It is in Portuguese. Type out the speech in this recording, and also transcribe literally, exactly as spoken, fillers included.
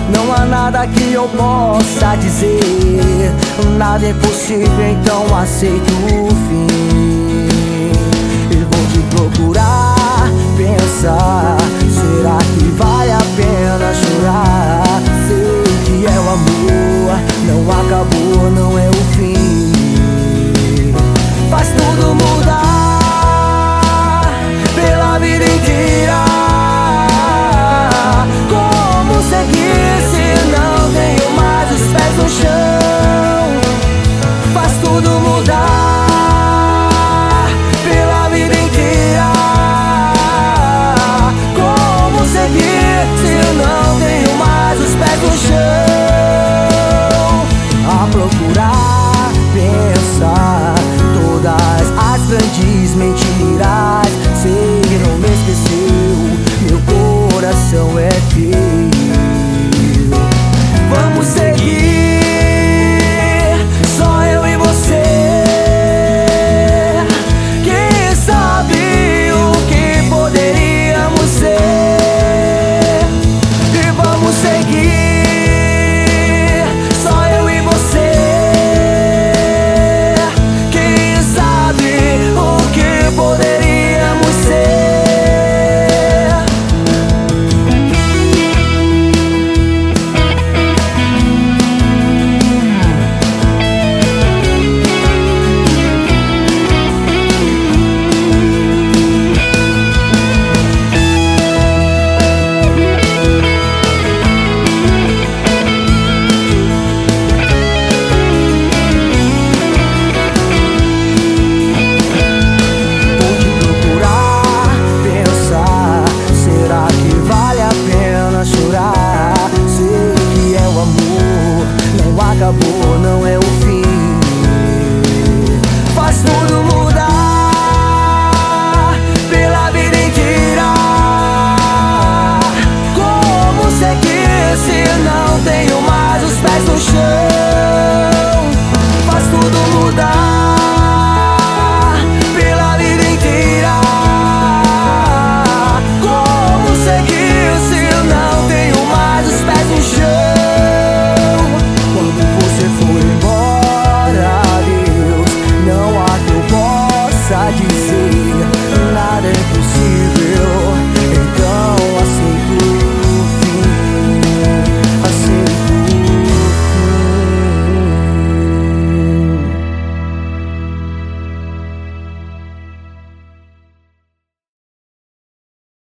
não há nada que eu possa dizer. Nada é possível, então aceito o fim. Eu vou te procurar, pensar, será que vale a pena chorar? Sei que é o amor, não acabou, não é o fim. Faz tudo mudar pela vida inteira. Como seguir se não tenho mais os pés no chão? Faz tudo mudar pela vida inteira. Como seguir se não tenho mais os pés no chão? A procurar, pensar todas as grandes mentiras. Sei que não me esqueceu, meu coração é teu. Vamos seguir, só eu e você. Quem sabe o que poderíamos ser? E vamos seguir, só eu e você. Quem sabe o que poderíamos ser? Acabou, não é o fim. Faz tudo mudar pela vida inteira. Como seguir se não tenho mais os pés no chão? Faz tudo mudar